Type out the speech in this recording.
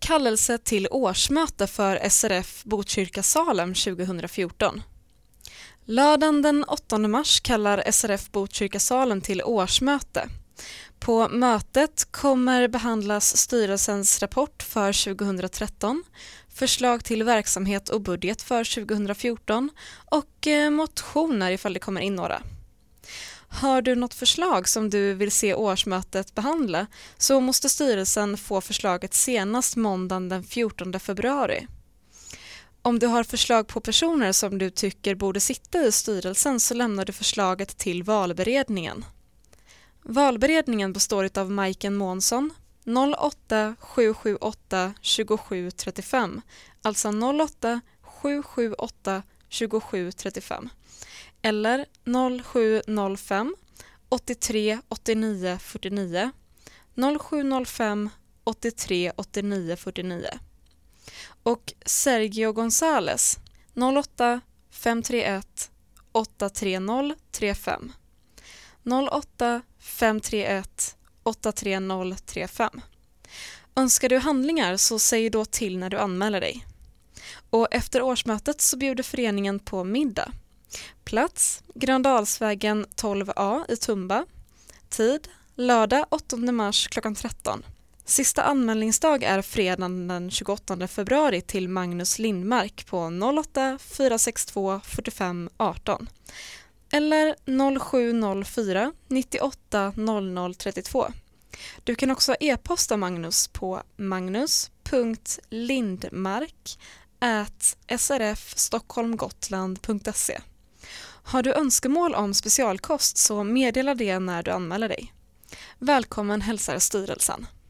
Kallelse till årsmöte för SRF Botkyrka Salem 2014. Lördagen den 8 mars kallar SRF Botkyrka Salem till årsmöte. På mötet kommer behandlas styrelsens rapport för 2013, förslag till verksamhet och budget för 2014 och motioner ifall det kommer in några. Har du något förslag som du vill se årsmötet behandla så måste styrelsen få förslaget senast måndagen den 14 februari. Om du har förslag på personer som du tycker borde sitta i styrelsen så lämnar du förslaget till valberedningen. Valberedningen består av Majken Månsson 08 778 27 35, alltså 08 778 27 35 eller 0705 83 89 49 0705 83 89 49 och Sergio González 08 531 830 35 08 531 830 35. Önskar du handlingar så säg då till när du anmäler dig. Och efter årsmötet så bjuder föreningen på middag. Plats Gröndalsvägen 12A i Tumba. Tid lördag 8 mars klockan 13. Sista anmälningsdag är fredagen den 28 februari till Magnus Lindmark på 08 462 45 18 eller 0704 98 00 32. Du kan också e-posta Magnus på magnus.lindmark@srfstockholmgotland.se. Har du önskemål om specialkost så meddela det när du anmäler dig. Välkommen hälsar styrelsen.